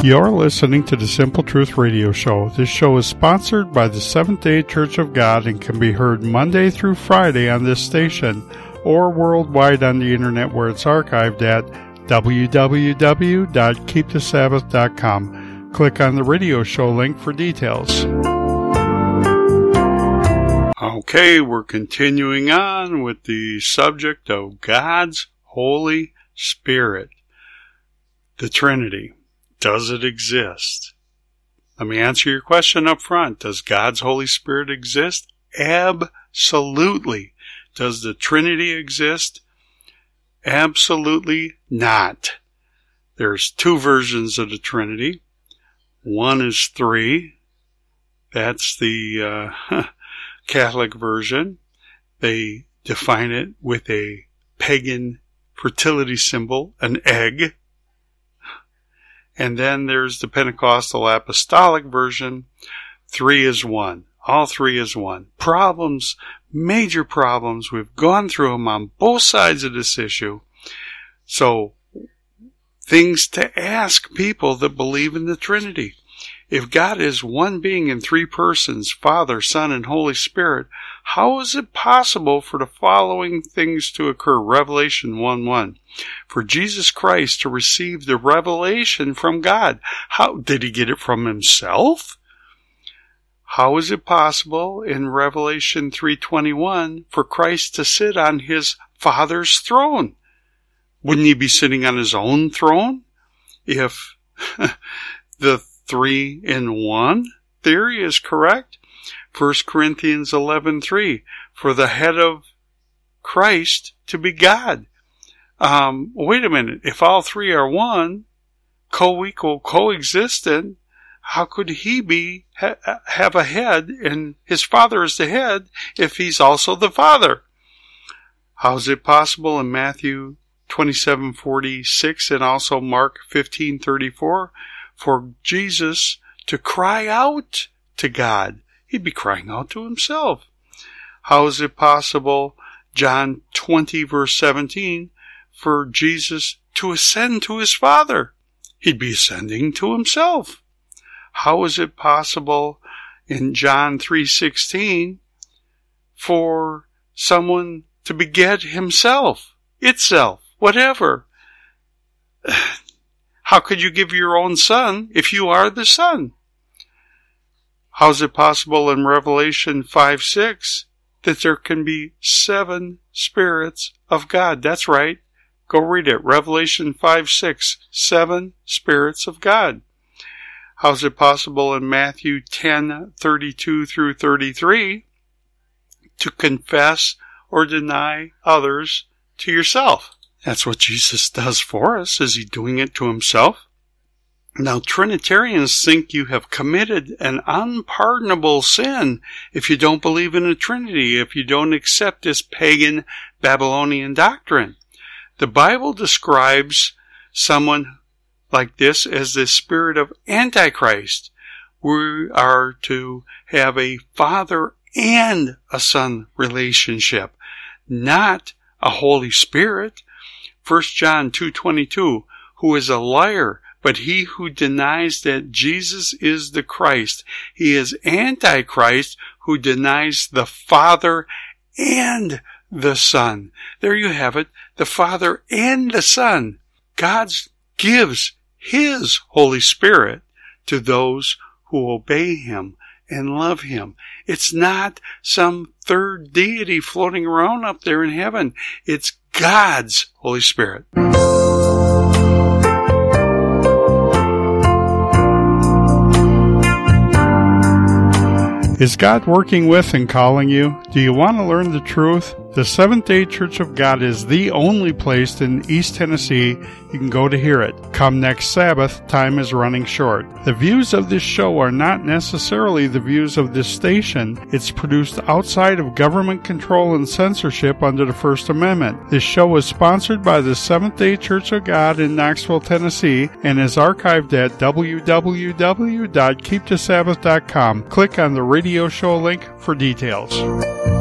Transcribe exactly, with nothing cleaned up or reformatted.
You're listening to the Simple Truth Radio Show. This show is sponsored by the Seventh-day Church of God and can be heard Monday through Friday on this station or worldwide on the internet where it's archived at w w w dot keep the sabbath dot com. Click on the radio show link for details. Okay, we're continuing on with the subject of God's Holy Spirit, the Trinity. Does it exist? Let me answer your question up front. Does God's Holy Spirit exist? Absolutely. Does the Trinity exist? Absolutely not. There's two versions of the Trinity. One is three. That's the uh, Catholic version. They define it with a pagan fertility symbol, an egg. And then there's the Pentecostal Apostolic version. Three is one. All three is one. Problems, major problems. We've gone through them on both sides of this issue. So, things to ask people that believe in the Trinity. If God is one being in three persons, Father, Son, and Holy Spirit, how is it possible for the following things to occur? Revelation one one. For Jesus Christ to receive the revelation from God. How did he get it from himself? How is it possible in Revelation three twenty-one for Christ to sit on his Father's throne? Wouldn't he be sitting on his own throne if the three in one theory is correct? First Corinthians eleven three, for the head of Christ to be God. Um, wait a minute. If all three are one, co-equal, coexistent, how could he be, ha- have a head and his Father is the head if he's also the Father? How is it possible in Matthew twenty-seven forty-six and also Mark fifteen thirty-four for Jesus to cry out to God? He'd be crying out to himself. How is it possible, John twenty verse seventeen, for Jesus to ascend to his Father? He'd be ascending to himself. How is it possible in John three sixteen for someone to beget himself, itself, whatever? How could you give your own son if you are the Son? How is it possible in Revelation five six that there can be seven spirits of God? That's right. Go read it. Revelation five six, seven spirits of God. How is it possible in Matthew ten thirty-two through thirty-three to confess or deny others to yourself? That's what Jesus does for us. Is he doing it to himself? Now, Trinitarians think you have committed an unpardonable sin if you don't believe in a Trinity, if you don't accept this pagan Babylonian doctrine. The Bible describes someone like this as the spirit of Antichrist. We are to have a father and a son relationship, not a Holy Spirit. First John two twenty-two, who is a liar, but he who denies that Jesus is the Christ. He is Antichrist who denies the Father and the Son. There you have it, the Father and the Son. God gives his Holy Spirit to those who obey him and love him. It's not some third deity floating around up there in heaven. It's God's Holy Spirit. Is God working with and calling you? Do you want to learn the truth? The Seventh-day Church of God is the only place in East Tennessee you can go to hear it. Come next Sabbath, time is running short. The views of this show are not necessarily the views of this station. It's produced outside of government control and censorship under the First Amendment. This show is sponsored by the Seventh-day Church of God in Knoxville, Tennessee, and is archived at w w w dot keep the sabbath dot com. Click on the radio show link for details.